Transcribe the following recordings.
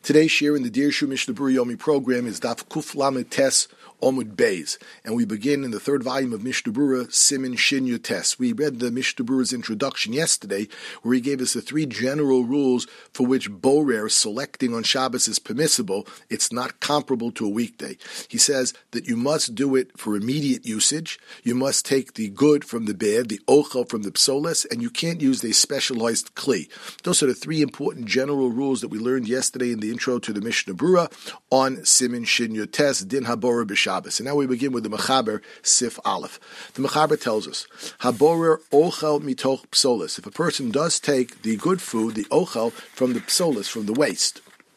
Today's share in the Dirshu Mishnah Berurah Yomi program is Daf Kuf Lamed Tes Omud Beis, and we begin in the third volume of Mishnah Berurah Simin Shin Yutes. We read the Mishnah Berurah's introduction yesterday, where he gave us the three general rules for which borer selecting on Shabbos is permissible. It's not comparable to a weekday. He says that you must do it for immediate usage, you must take the good from the bad, the ochel from the psoles, and you can't use a specialized kli. Those are the three important general rules that we learned yesterday in the intro to the Mishnah Berurah on Simin Shin Yutes Din HaBorer B'Shabbos. And now we begin with the Mechaber Sif Aleph. The Mechaber tells us, HaBorer ochel mitoch psoles. If a person does take the good food, the ochel, from the psoles, from the waste,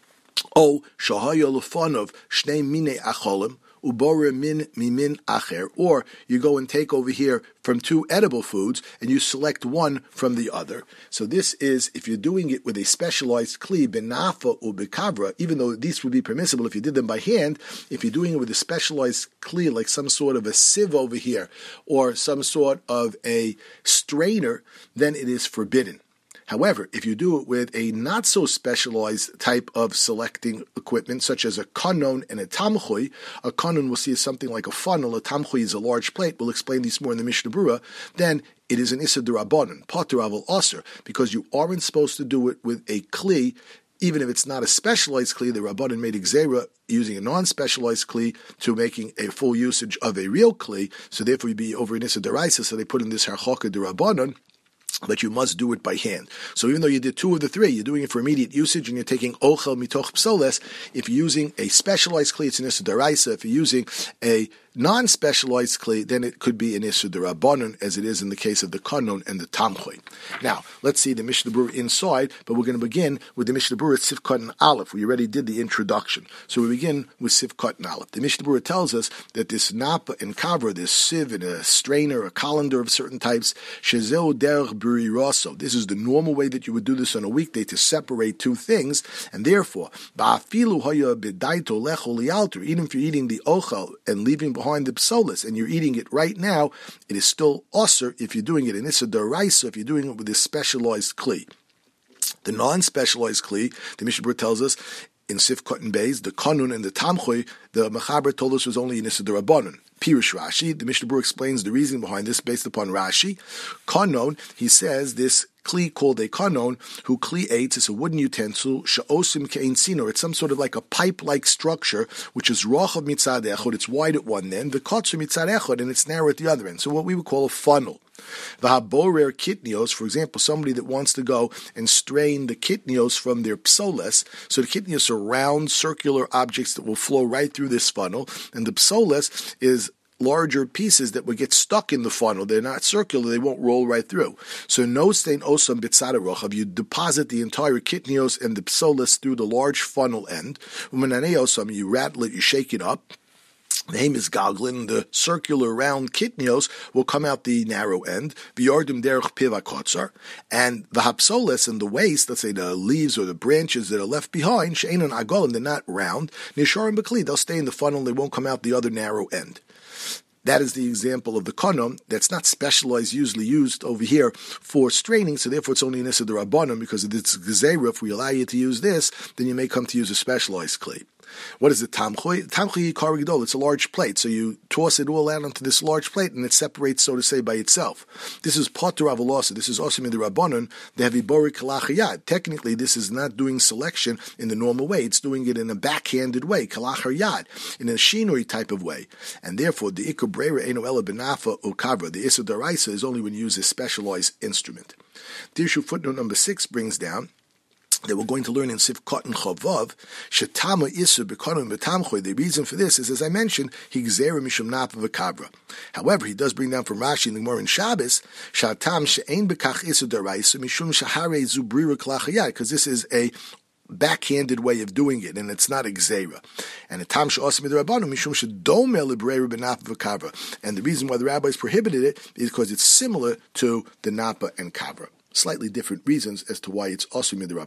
O shahaya lefanov shnei mine acholim, uborer min mimin acher, or you go and take over here from two edible foods and you select one from the other. So this is, if you're doing it with a specialized kli, benafa or bekavra, even though these would be permissible if you did them by hand, if you're doing it with a specialized kli, like some sort of a sieve over here, or some sort of a strainer, then it is forbidden. However, if you do it with a not-so-specialized type of selecting equipment, such as a kanon and a tamchui, a kanon we'll see is something like a funnel, a tamchui is a large plate, we'll explain these more in the Mishnah Berurah, then it is an issa d'Rabbanan, pater avol aser, because you aren't supposed to do it with a kli, even if it's not a specialized kli. The Rabbanan made gzeira using a non-specialized kli to making a full usage of a real kli, so therefore you'd be over an issa d'Oraisa, so they put in this harchoka d'Rabbanan, but you must do it by hand. So even though you did two of the three, you're doing it for immediate usage, and you're taking ochel mitoch psoles. If you're using a specialized kli, it's an issa d'Oraisa. If you're using a non-specialized kli, then it could be an issa d'Rabbanan, as it is in the case of the kanon and the tamchui. Now, let's see the Mishnah Berurah inside, but we're going to begin with the Mishnah Berurah Sifkat and Aleph. We already did the introduction. So we begin with Sifkat and Aleph. The Mishnah Berurah tells us that this napa and kavra, this sieve and a strainer, a colander of certain types, shezeu derech b'riraso. This is the normal way that you would do this on a weekday, to separate two things, and therefore, ba'afilu haya b'daito lechol lialter, even if you're eating the ochel and leaving behind the psolis, and you're eating it right now, it is still osir if you're doing it in issa d'Oraisa, if you're doing it with a specialized kli. The non-specialized kli, the Mishnah Berurah tells us, in Sifkat and Beis, the kanun and the tamchui, the Mechaber told us was only in issa d'Rabbanan. Pirush Rashi, the Mishnah Berurah explains the reason behind this based upon Rashi. Kanon, he says this kli called a kanon, who kli eitz, is a wooden utensil, she'osim ke'ein sinor, it's some sort of like a pipe-like structure, which is rochav mitzad echad, it's wide at one end, the kotzer mitzad echad, and it's narrow at the other end. So what we would call a funnel. V'haborer kitnios, for example, somebody that wants to go and strain the kitnios from their psoles. So the kitnios are round, circular objects that will flow right through this funnel, and the psoles is larger pieces that would get stuck in the funnel. They're not circular, they won't roll right through. So no stain osam bitzada rochav, you deposit the entire kitnios and the psoles through the large funnel end. Umanane osam, you rattle it, you shake it up. The name is Goglin, the circular round kitnios will come out the narrow end, v'yardim derech piva kotzar, and the hapsoles and the waste, let's say the leaves or the branches that are left behind, she'enon agolim, they're not round, nisharim b'kli, they'll stay in the funnel, they won't come out the other narrow end. That is the example of the kanon that's not specialized, usually used over here for straining, so therefore it's only an issa d'Rabbanan, because of this gzeira. If we allow you to use this, then you may come to use a specialized kli. What is the tamchui? Tamchui yikar gedol. It's a large plate, so you toss it all out onto this large plate, and it separates, so to say, by itself. This is pater avol aser. This is osim d'Rabbanan. They have ibori kalachayad. Technically, this is not doing selection in the normal way. It's doing it in a backhanded way, kalachayad, in a machinery type of way, and therefore the ikar breira eno ela benafa ukavra. The issa d'Oraisa is only when you use a specialized instrument. Dirshu footnote number 6 brings down that we're going to learn in Sifkat and Chavav, Shetama Isur B'Kanon B'Tamchoy. The reason for this is, as I mentioned, Higzera Mishum Napa V'Kavra. However, he does bring down from Rashi in the Gemara in Shabbos, Shatam She'ein B'Kach Isur D'Oraisa Mishum Shahare Zubrira Klachayat, because this is a backhanded way of doing it, and it's not Gzeira. And the Tam She'osim D'Rabbanan Mishum She'domeh L'Breira B'Napa V'Kavra. And the reason why the rabbis prohibited it is because it's similar to the Napa and Kavra. Slightly different reasons as to why it's also midrabban.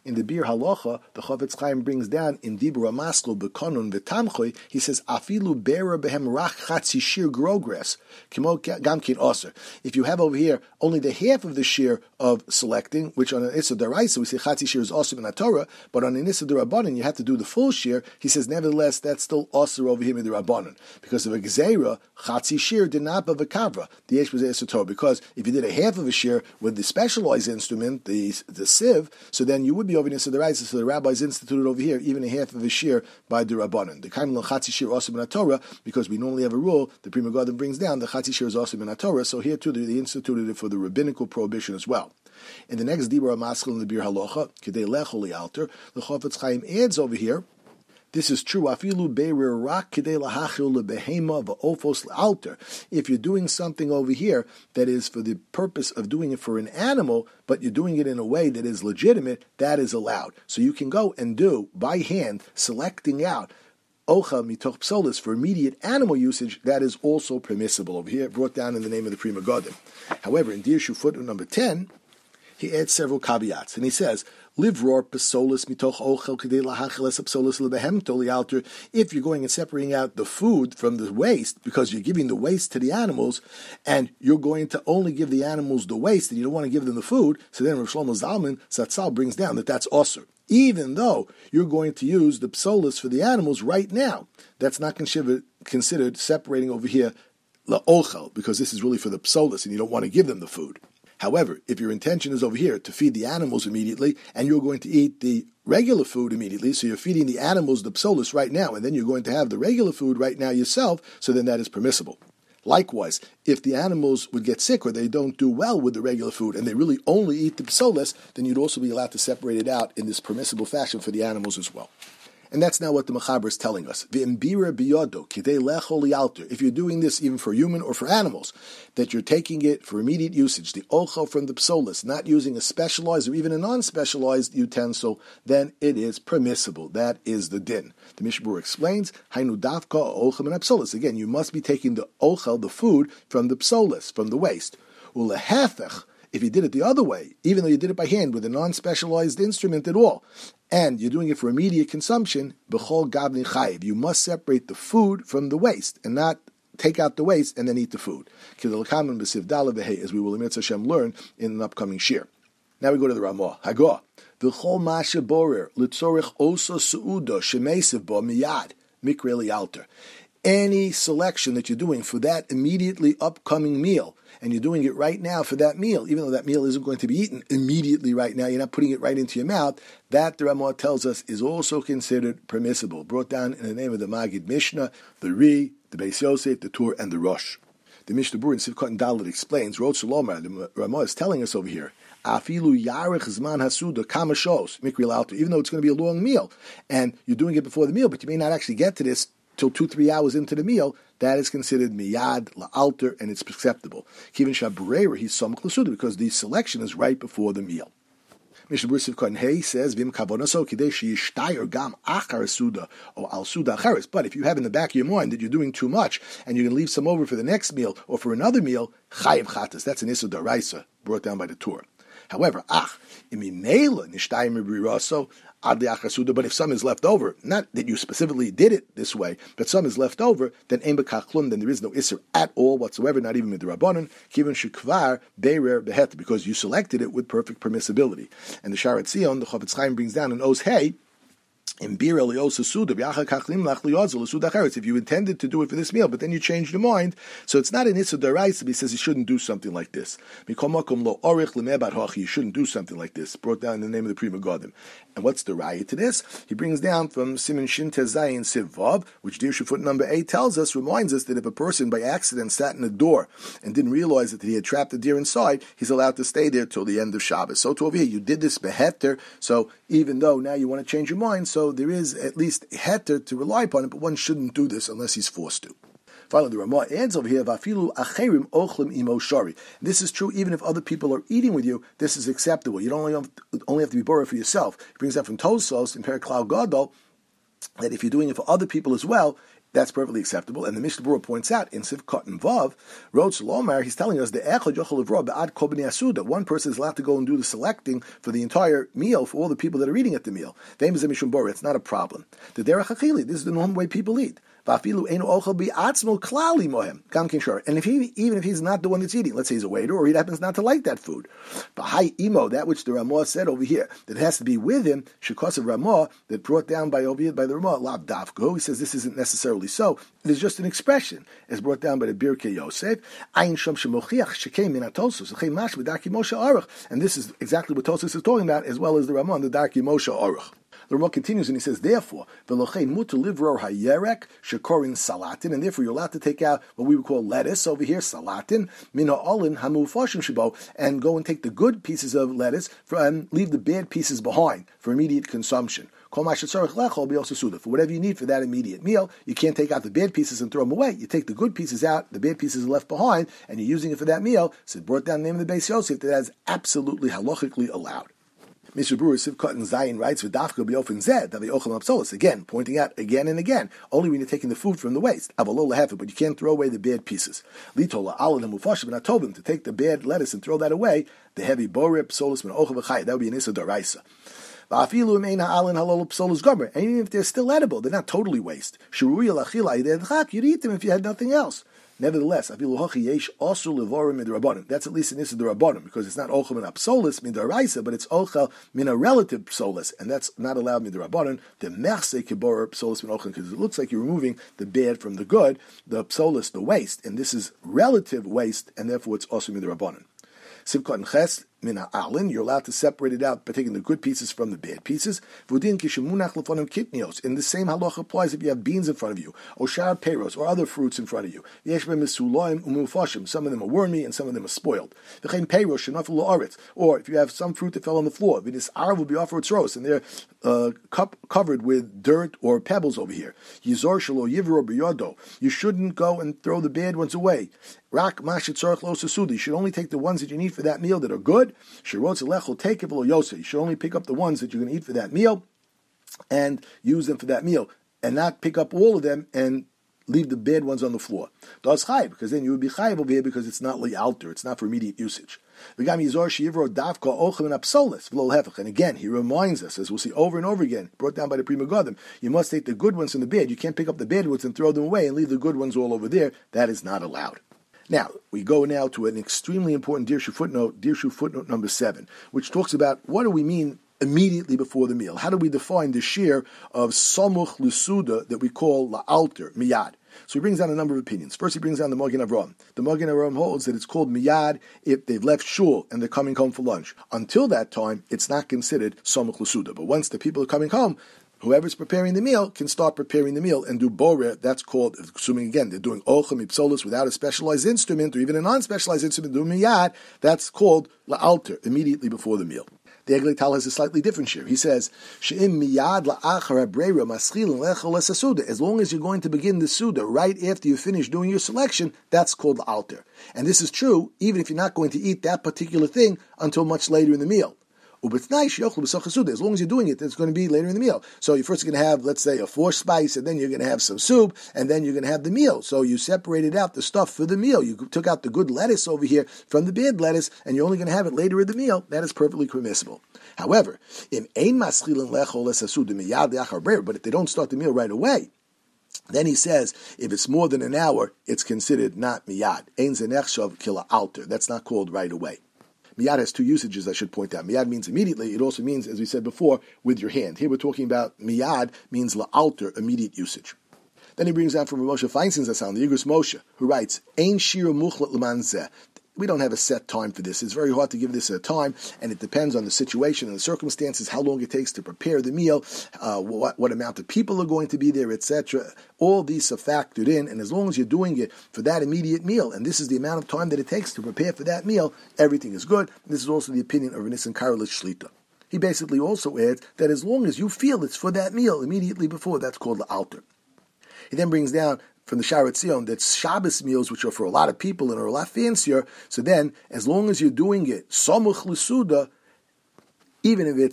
In the Bir Halacha, the Chofetz Chaim brings down in Dibur HaMaskil B'Konun V'Tamchoi, he says, Afilu Be'er Behem Rach Chatzi Shir Grogres, Kimo Gamkin Oser. If you have over here only the half of the shear of selecting, which on an Issa Daraisa, we say Chatzi Shir is Oser in Torah, but on an Issa Darabanan, you have to do the full shear. He says, nevertheless, that's still Oser over here in the Rabbanan. Because of a Gzeira, Chatzi Shir did not have a Kavra, the Yesh was Issa Torah. Because if you did a half of a shear with the specialized instrument, the sieve, so then you would be over in Issa Daraisa, so the rabbis instituted over here even a half of a shear by the Rabbanan. The Kaim Chatzi Shir Oser in Torah, because we normally have a rule, the Pri Megadim brings down the Chatzi Shir is Oser in Torah, so here too they instituted it for the rabbinical prohibition as well. In the next Dibur HaMaskil in the Bir Halacha, Kedei Lechol Alter, the Chofetz Chaim adds over here, this is true. Afilu beirir rak kedei lahachil lebehema v'ofos l'alter. If you're doing something over here that is for the purpose of doing it for an animal, but you're doing it in a way that is legitimate, that is allowed. So you can go and do by hand, selecting out Ocha mitoch psolis for immediate animal usage, that is also permissible over here, brought down in the name of the Pri Megadim. However, in Dirshu footnote number 10, he adds several caveats, and he says, Livror psolis mitoch ochel kedei lahachiles psolis lebehem toli alter. If you're going and separating out the food from the waste, because you're giving the waste to the animals, and you're going to only give the animals the waste, and you don't want to give them the food, so then Rav Shlomo Zalman Zatzal brings down that that's osur. Even though you're going to use the psolis for the animals right now, that's not considered separating over here la'ochel, because this is really for the psolis, and you don't want to give them the food. However, if your intention is over here to feed the animals immediately, and you're going to eat the regular food immediately, so you're feeding the animals the psolis right now, and then you're going to have the regular food right now yourself, so then that is permissible. Likewise, if the animals would get sick or they don't do well with the regular food, and they really only eat the psolis, then you'd also be allowed to separate it out in this permissible fashion for the animals as well. And that's now what the Mechaber is telling us. If you're doing this even for human or for animals, that you're taking it for immediate usage, the ochel from the psolis, not using a specialized or even a non-specialized utensil, then it is permissible. That is the din. The Mishbur explains, Hainu davka ochem and psolis. Again, you must be taking the ochel, the food, from the psolis, from the waste. Ulehefech, if you did it the other way, even though you did it by hand with a non-specialized instrument at all, and you're doing it for immediate consumption, b'chol gavni chayiv, you must separate the food from the waste and not take out the waste and then eat the food. As we will in Mitzvah Hashem learn in an upcoming shir. Now we go to the Ramah. Hagah. V'chol masha borer l'tzorich osa su'uda shemesev bo miyad mikre li'alter. Any selection that you're doing for that immediately upcoming meal, and you're doing it right now for that meal, even though that meal isn't going to be eaten immediately right now, you're not putting it right into your mouth, that the Ramah tells us is also considered permissible. Brought down in the name of the Magid Mishnah, the Ri, the Beis Yosef, the Tur, and the Rosh. The Mishnah Berurah in Sivkot and Dalet explains, Rod Shalomar, the Ramah is telling us over here, Afilu yarech zman hasuda kamashos mikri l'alter, even though it's going to be a long meal, and you're doing it before the meal, but you may not actually get to this till 2-3 hours into the meal, that is considered miyad la'alter, and it's acceptable. Kivin shabureira he's some klasuda, because the selection is right before the meal. Mishnah Berurah Sivkot Hey says vim kavonaso kidei sheyishtayer gam achar suda or al suda acharis. But if you have in the back of your mind that you're doing too much and you can leave some over for the next meal or for another meal, chayiv chatas. That's an issur d'oraisa brought down by the Torah. However, but if some is left over, not that you specifically did it this way, but some is left over, then then there is no isser at all whatsoever, not even midrabanan, kivin shekvar beirer behet, because you selected it with perfect permissibility. And the Sharat Zion, the Chofetz Chaim brings down an Oz Hey, if you intended to do it for this meal, but then you changed your mind, so it's not an issur d'oraisa, but he says you shouldn't do something like this. You shouldn't do something like this. Brought down in the name of the Pri Megadim. And what's the raya to this? He brings down from Siman Shin Tezayin Siv Vav, which Dirshu foot number 8 tells us, reminds us that if a person by accident sat in a door and didn't realize that he had trapped the deer inside, he's allowed to stay there till the end of Shabbos. So to over here, you did this beheter, so even though now you want to change your mind, so there is at least heter to rely upon it, but one shouldn't do this unless he's forced to. Finally, the Ramah adds over here, "Vafilu acherim ochlim imo shari." This is true even if other people are eating with you. This is acceptable. You don't only have to be borrowed for yourself. He brings that from Tosos in Perek Klal Gadol that if you're doing it for other people as well, That's perfectly acceptable. And the Mishnah Berurah points out in Sivkot and Vav, Rod Shalomar, he's telling us the Echad Yochel Levrah Ba'ad Kol Bnei Asuda. One person is allowed to go and do the selecting for the entire meal for all the people that are eating at the meal. It's not a problem. The Derech HaChili, this is the normal way people eat. And even if he's not the one that's eating, let's say he's a waiter or he happens not to like that food. But high imo, that which the Ramah said over here, that has to be with him, shekos of Ramah, that brought down by the Ramah, lav davko. He says this isn't necessarily so. It is just an expression, as brought down by the Birkei Yosef. And this is exactly what Tosfos is talking about, as well as the Ramah and the Darkei Moshe Aruch. The Ramah continues and he says, therefore, v'lochein mutar livror hayerek shekorin salatin, and therefore you're allowed to take out what we would call lettuce over here, salatin, min ha'olin hamufashim shebo, and go and take the good pieces of lettuce and leave the bad pieces behind for immediate consumption. For whatever you need for that immediate meal, you can't take out the bad pieces and throw them away. You take the good pieces out, the bad pieces are left behind, and you're using it for that meal. So it brought down the name of the Beis Yosef that is absolutely halachically allowed. Mr. Brewer Sivkot and Zayin writes with Dafka B'Ofen Zed Davi Ochel Apsolis, again pointing out again and again, only when you're taking the food from the waste. Avalola Hefer, but you can't throw away the bad pieces. Litola Alad and Mufashim and Atobim, to take the bad lettuce and throw that away. The heavy Borib Psolis Min Ochel V'Chai, that would be an Issa Doraisa. And even if they're still edible, they're not totally waste. You'd eat them if you had nothing else. Nevertheless, that's at least an issa d'Rabbanan, because it's not ochel min psolis midaraisa, but it's ochel min a relative psolis, and that's not allowed mid'Rabbanan. The mechse kibor psolis min ochel, because it looks like you're removing the bad from the good, the psolis, the waste, and this is relative waste, and therefore it's also mid'Rabbanan. Sivkot and Ches, min ha'alin, you're allowed to separate it out by taking the good pieces from the bad pieces. V'udin kishemunach lefonim kitnios. And the same halacha applies if you have beans in front of you, or shar peros, or other fruits in front of you. Yesh b'em mesuloim umufashim. Some of them are wormy and some of them are spoiled. V'chein peros shenafel la'aretz. Or if you have some fruit that fell on the floor, v'nis arav will be offered its roast, and they're covered with dirt or pebbles over here. Yizor shelo yivro b'yodo. You shouldn't go and throw the bad ones away. Rak mashit tzorach lo sasudi. You should only take the ones that you need for that meal that are good. You should only pick up the ones that you're going to eat for that meal and use them for that meal, and not pick up all of them and leave the bad ones on the floor. Because then you would be chayiv over here, because it's not li'alter, it's not for immediate usage. And again, he reminds us, as we'll see over and over again, brought down by the Pri Megadim, you must take the good ones from the bad. You can't pick up the bad ones and throw them away and leave the good ones all over there. That is not allowed. Now, we go now to an extremely important Dirshu footnote number 7, which talks about what do we mean immediately before the meal. How do we define the shear of Samuch L'Suda that we call La'alter, Miyad? So he brings down a number of opinions. First, he brings down the Magen Avraham. The Magen Avraham holds that it's called Miyad if they've left shul and they're coming home for lunch. Until that time, it's not considered Samuch L'Suda. But once the people are coming home, whoever's preparing the meal can start preparing the meal and do boreh. That's called, assuming again they're doing ochem ipsolis without a specialized instrument or even a non-specialized instrument, doing miyad. That's called la'alter, immediately before the meal. The Eglei Tal has a slightly different share. He says, she'im miyad la'achar ha'breira maschilin lechol esasuda. As long as you're going to begin the suda right after you finish doing your selection, that's called la'alter. And this is true even if you're not going to eat that particular thing until much later in the meal. As long as you're doing it, it's going to be later in the meal. So you're first going to have, let's say, a 4-spice, and then you're going to have some soup, and then you're going to have the meal. So you separated out the stuff for the meal. You took out the good lettuce over here from the bad lettuce, and you're only going to have it later in the meal. That is perfectly permissible. However, but if they don't start the meal right away, then he says, if it's more than an hour, it's considered not miyad. That's not called right away. Miyad has 2 usages I should point out. Miyad means immediately. It also means, as we said before, with your hand. Here we're talking about miyad means la'alter, immediate usage. Then he brings out from Moshe Feinstein Zatzal, the Igros Moshe, who writes, Ein shira muchlat l'man zeh. We don't have a set time for this. It's very hard to give this a time, and it depends on the situation and the circumstances, how long it takes to prepare the meal, what amount of people are going to be there, etc. All these are factored in, and as long as you're doing it for that immediate meal, and this is the amount of time that it takes to prepare for that meal, everything is good. This is also the opinion of Nissan Karelitz Shlita. He basically also adds that as long as you feel it's for that meal immediately before, that's called the alter. He then brings down from the Sha'ar Tzion that Shabbos meals, which are for a lot of people and are a lot fancier, so then, as long as you're doing it, Samuch L'Suda, even if it's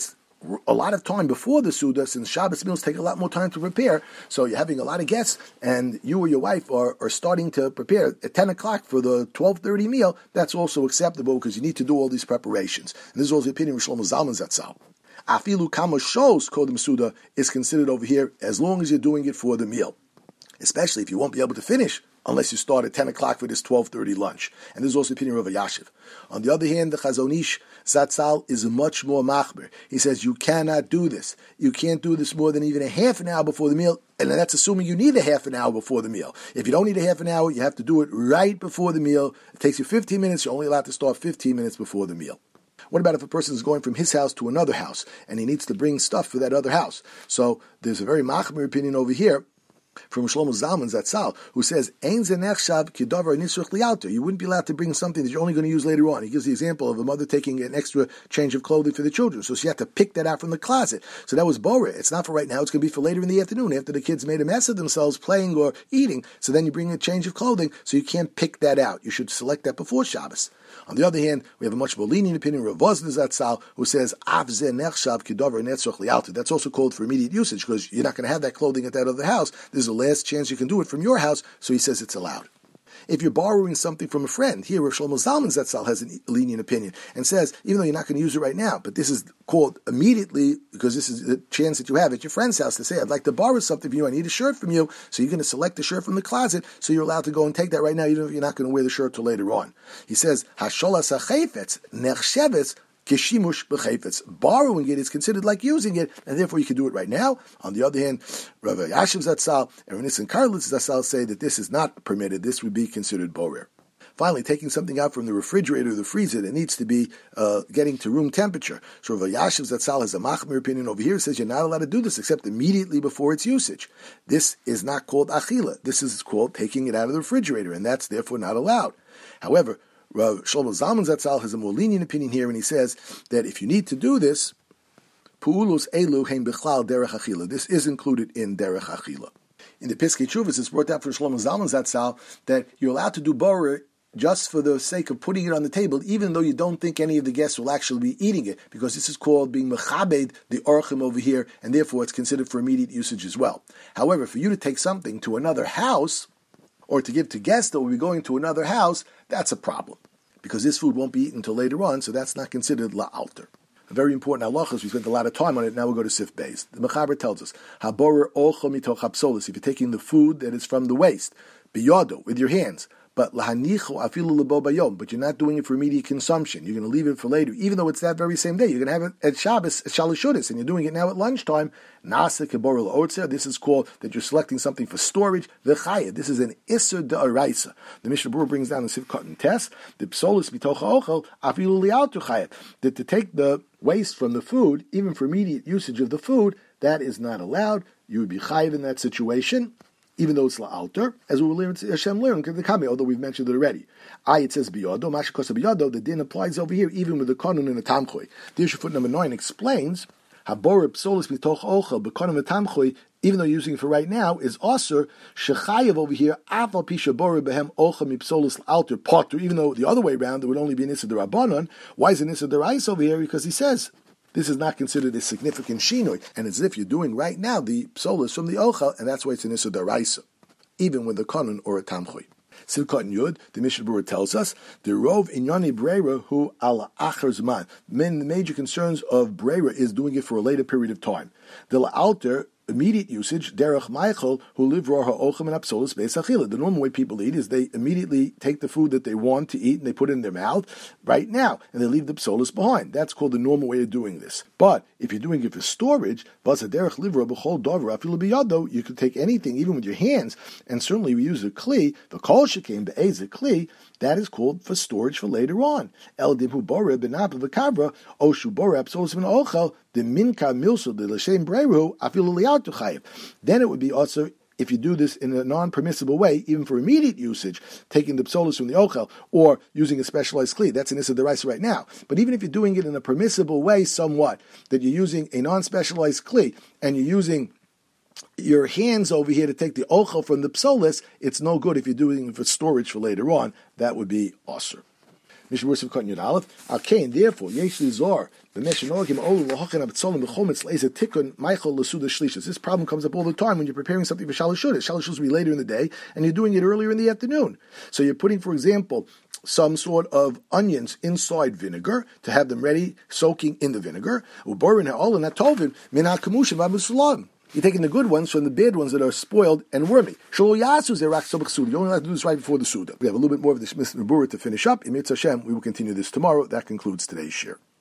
a lot of time before the Suda, since Shabbos meals take a lot more time to prepare, so you're having a lot of guests, and you or your wife are starting to prepare at 10 o'clock for the 12:30 meal, that's also acceptable because you need to do all these preparations. And this is also the opinion of Shlomo Zalman Zatzal. Afilu kama shos kodem Suda is considered over here as long as you're doing it for the meal, especially if you won't be able to finish unless you start at 10 o'clock for this 12:30 lunch. And this is also the opinion of Rav Yashiv. On the other hand, the Chazon Ish Zatzal is much more machmer. He says you cannot do this. You can't do this more than even a half an hour before the meal, and that's assuming you need a half an hour before the meal. If you don't need a half an hour, you have to do it right before the meal. It takes you 15 minutes. You're only allowed to start 15 minutes before the meal. What about if a person is going from his house to another house, and he needs to bring stuff for that other house? So there's a very machmer opinion over here from Shlomo Zalman Zatzal, who says, Ein ze nechshav kidavar nisruch lialter. You wouldn't be allowed to bring something that you're only going to use later on. He gives the example of a mother taking an extra change of clothing for the children, so she had to pick that out from the closet. So that was bora. It's not for right now, it's going to be for later in the afternoon, after the kids made a mess of themselves playing or eating. So then you bring a change of clothing, so you can't pick that out. You should select that before Shabbos. On the other hand, we have a much more lenient opinion, Rav Vosner Zatzal, who says, Av ze nechshav kidavar netzroch lialter. That's also called for immediate usage, because you're not going to have that clothing at that other house. This is the last chance you can do it from your house, so he says it's allowed. If you're borrowing something from a friend, here Rav Shlomo Zalman Zatzal has a lenient opinion and says, even though you're not going to use it right now, but this is called immediately, because this is the chance that you have at your friend's house to say, I'd like to borrow something from you, I need a shirt from you, so you're going to select the shirt from the closet, so you're allowed to go and take that right now, even if you're not going to wear the shirt till later on. He says, Hasholas hachefetz nechshevetz kishimush b'chayfetz. Borrowing it is considered like using it, and therefore you can do it right now. On the other hand, Rav Yashiv Zatzal and Rav Nissen Karlitz Zatzal say that this is not permitted. This would be considered borer. Finally, taking something out from the refrigerator or the freezer that needs to be getting to room temperature. So Rav Yashiv Zatzal has a machmir opinion over here. Says you're not allowed to do this except immediately before its usage. This is not called achila. This is called taking it out of the refrigerator, and that's therefore not allowed. However, Rav Shlomo Zalman Zatzal has a more lenient opinion here, and he says that if you need to do this, pu'ulus elu heim bichlal derech achila. This is included in derech achila. In the Piskei Teshuvos, it's brought out for Shlomo Zalman Zatzal that you're allowed to do borer just for the sake of putting it on the table, even though you don't think any of the guests will actually be eating it, because this is called being mechabed, the orchim over here, and therefore it's considered for immediate usage as well. However, for you to take something to another house, or to give to guests that will be going to another house, that's a problem, because this food won't be eaten until later on, so that's not considered la'alter. A very important halachas, we spent a lot of time on it, now we'll go to Sif Beis. The Mechaber tells us, Haborer olcha mitoch hapsolis, if you're taking the food that is from the waste, biyado, with your hands, but lahanicho afilu lebo bayom, but you're not doing it for immediate consumption. You're going to leave it for later, even though it's that very same day. You're going to have it at Shabbos, at Shalashudis, and you're doing it now at lunchtime. Nasa keborel ortzer. This is called that you're selecting something for storage. V'chayah. This is an iser de'araisa. The Mishnah Berurah brings down the Sivkot and Tess. The psolis bitocha ochel afilu li'altu chayah. That to take the waste from the food, even for immediate usage of the food, that is not allowed. You would be chayiv in that situation, even though it's la'alter, as we will learn Hashem learn, although we've mentioned it already. It says biyado, mashikosa biyado, the din applies over here, even with the kanun and the tamchoy. The issue foot number 9 explains, habor psolis mitoch ochel, b'kanun and tamchoy, even though you're using it for right now, is also shechayev over here, aval pisha bor behem ochel mipsolis alter potter, even though the other way around, there would only be an issa d'Rabbanan. Why is an issa d'Oraisa over here? Because he says, this is not considered a significant shinoi, and as if you're doing right now the psolis from the ochel, and that's why it's an issa d'Oraisa, even with the kanun or a tamchoy. Silkot and Yud, the Mishnah Berurah tells us, the rov inyani breira hu ala acher zman. The major concerns of breira is doing it for a later period of time. The la'alter, immediate usage, derech Michael, who live roha ochem and apsolis beis achila. The normal way people eat is they immediately take the food that they want to eat and they put it in their mouth right now, and they leave the psolis behind. That's called the normal way of doing this. But if you're doing it for storage, derech livra b'chol davar afilu biyado, you could take anything, even with your hands, and certainly we use a kli, the kol shekein be'ez a kli, that is called for storage for later on. El dimhu bore benapa v'kavra, oshu bore apsolis v'n ochel, the minka milso de l'shem breiru afilu li'atu chayiv. Then it would be also, if you do this in a non-permissible way, even for immediate usage, taking the psolis from the ochel, or using a specialized kli, that's an issa d'oraisa right now. But even if you're doing it in a permissible way somewhat, that you're using a non-specialized kli, and you're using your hands over here to take the ochel from the psolis, it's no good if you're doing it for storage for later on. That would be osur. Mishnah Berurah Sivkot Yud Aleph. Alkein, therefore, Yesh Lizor. This problem comes up all the time when you're preparing something for Shalosh Shudas. Shalosh Shudas will be later in the day, and you're doing it earlier in the afternoon. So you're putting, for example, some sort of onions inside vinegar to have them ready, soaking in the vinegar. You're taking the good ones from the bad ones that are spoiled and wormy. You only have to do this right before the Suda. We have a little bit more of this Mishnah Berurah to finish up. In Mitzvah Hashem, we will continue this tomorrow. That concludes today's share.